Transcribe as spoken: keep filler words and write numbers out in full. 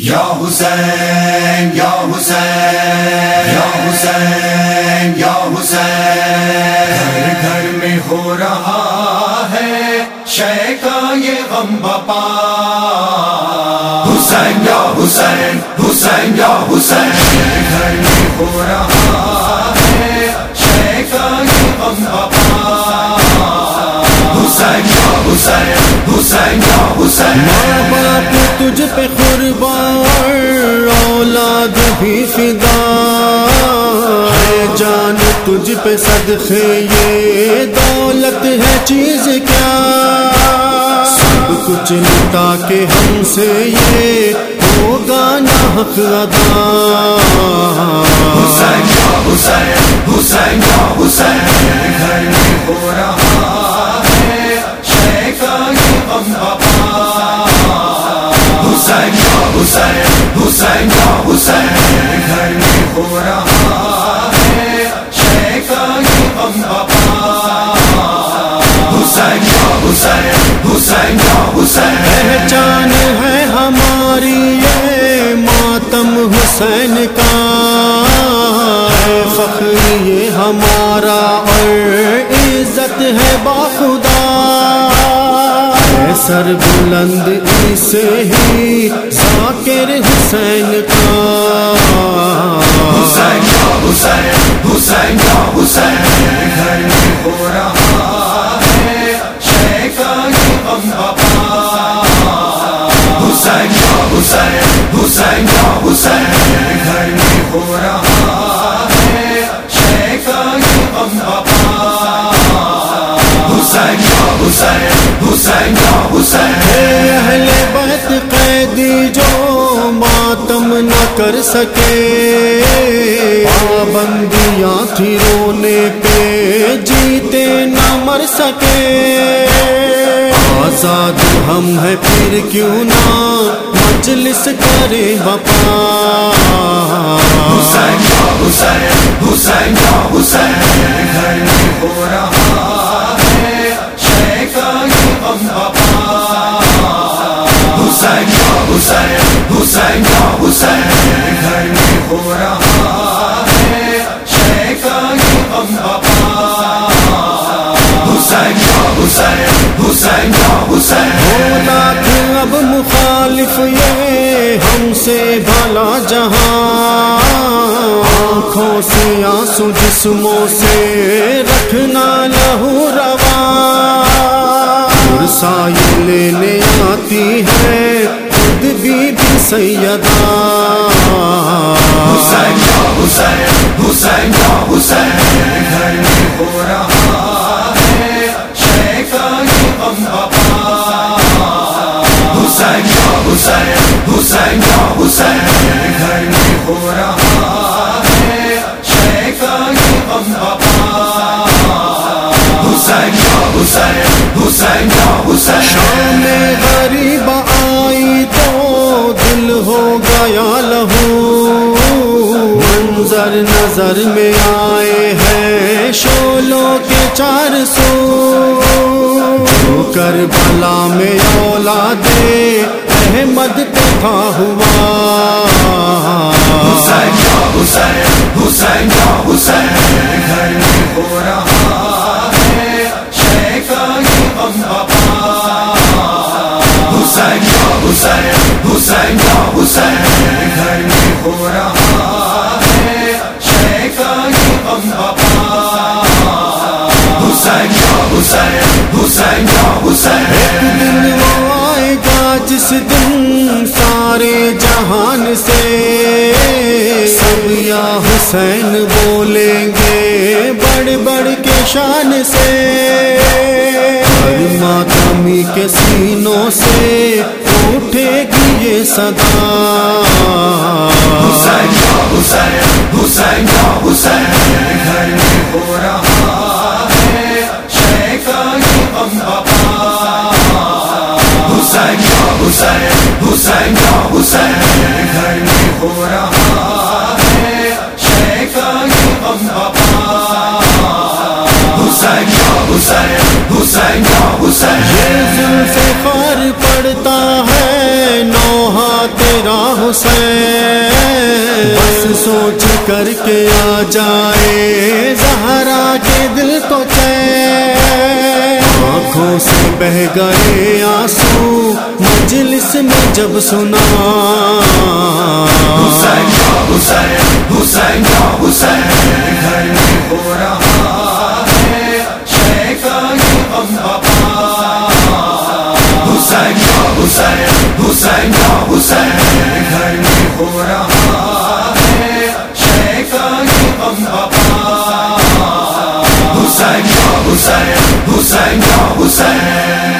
یا حسین یا حسین یا حسین یا حسین، گھر گھر میں ہو رہا ہے شے کا یہ غم بپا، حسین یا حسین حسین یا حسین، گھر گھر میں ہو رہا ہے شے کا یہ غم بپا، حسین یا حسین حسین یا حسین، ماں باپ تجھ پہ قربان اولاد بھی فدا ہے، جان تجھ پہ صدقے یہ دولت ہے چیز کیا، سب کچھ لٹا کے ہم سے یہ ہوگا نہ حق ادا، حسین یا حسین حسین یا حسین، گھر میں ہو رہا ہے شے کا یہ غم بپا، حسین یا حسین حسین یا حسین، گھر میں ہو رہا ہے شے کا یہ غم بپا، حسین یا حسین حسین یا حسین، پہچان ہے ہماری یہ ماتم حسین کا، ہے فخر یہ ہمارا اور عزت ہے باخدا، ہے سر بلند اسے ہی ذاکر حسین کا، حسین یا حسین حسین یا حسین، گھر میں ہو رہا ہے شے کا یہ غم بپا، حسین یا حسین حسین یا حسین، گھر میں ہو رہا ہے شے کا یہ غم بپا، حسین یا حسین حسین یا حسین، اہل بیت قیدی جو ماتم نہ کر سکے، پابندیاں تھی رونے پہ جیتے نہ مر سکے، آزاد ہم ہیں پھر کیوں نہ مجلس کرے بپا، حسین یا حسین حسین یا حسین، گھر میں ہو رہا ہے شے کا یہ غم بپا، حسین یا حسین حسین یا حسین، گھر میں ہو رہا ہے شے کا یہ غم بپا، حسین یا حسین حسین یا حسین، ہو لاکھ اب مخالف یہ ہم سے بھلا جہاں، آنکھوں سے آنسو جسموں سے رکھنا لہو رواں، سایہ لینے آتی ہے خود بی بی سیدہ، حسین یا حسین حسین یا حسین، گھر میں ہو رہا ہے شے کا یہ غم بپا، حسین یا حسین حسین یا حسین، گھر میں ہو رہا ہے شے کا یہ غم بپا، حسین یا حسین حسین یا حسین، شام غریب آئی تو دل ہو گیا لہو، منظر نظر میں آئے ہیں شولوں کے چار سو، جو کربلا میں اولاد احمد پہ تھا ہوا، حسین یا حسین حسین یا حسین، گھر میں ہو رہا ہے شے کا یہ غم بپا، حسین یا حسین حسین یا حسین، گھر میں ہو رہا ہے شے کا یہ غم بپا، حسین یا حسین حسین یا حسین، ایک دن وہ آئے گا جس دن سارے جہان سے سب یا حسین بولیں گے بڑھ بڑھ کے شان سے، ہر ماتمی کے سینوں سے اٹھے گی یہ صدا، حسین یا حسین حسین یا حسین، گھر میں ہو رہا ہے شے کا یہ غم بپا، حسین یا حسین حسین یا حسین، گھر میں ہو رہا ہے شے کا یہ غم بپا، حسین یا حسین حسین یا حسین، یہ ذوالفقار پڑتا ہے نوحہ تیرا حسین، بس سوچ کر کے آ جائے زہرا کے دل کو چین، آنکھوں سے بہ گئے آنسو مجلس میں جب سنا حسین یا حسین حسین یا حسین، گھر میں ہو رہا ہے شے کا یہ غم بپا، حسین یا حسین حسین یا حسین، گھر میں ہو رہا ہے شے کا یہ غم بپا، حسین یا حسین حسین یا حسین۔